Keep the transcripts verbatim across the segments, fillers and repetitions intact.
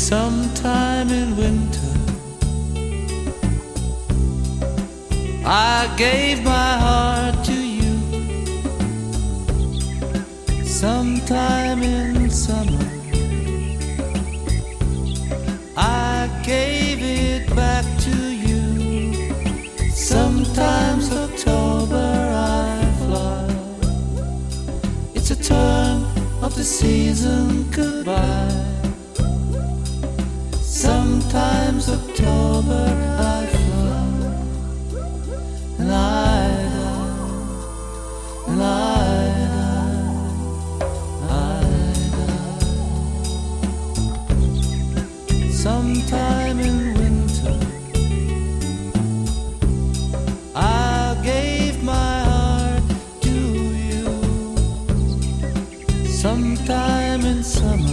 Sometime in winter I gave my heart to you. Sometime in summer I gave it back to you. Sometimes October I fly. It's a turn of the season, goodbye. Sometimes October I fly, and I die, and I die, I die. Sometime in winter I gave my heart to you. Sometime in summer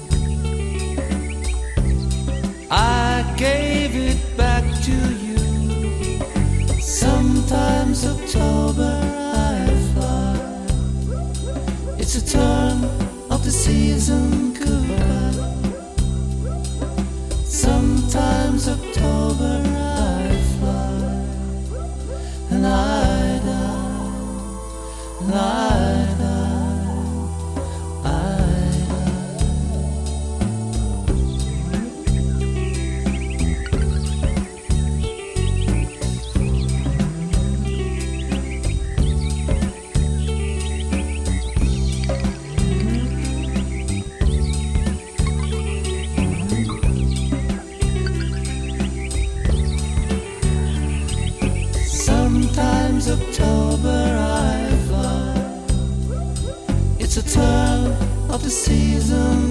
I gave it back to you. Sometimes October I fly. It's a turn of the season, goodbye. Sometimes October I fly, and I die, and I die, I Sometimes October I fly. It's a turn of the season,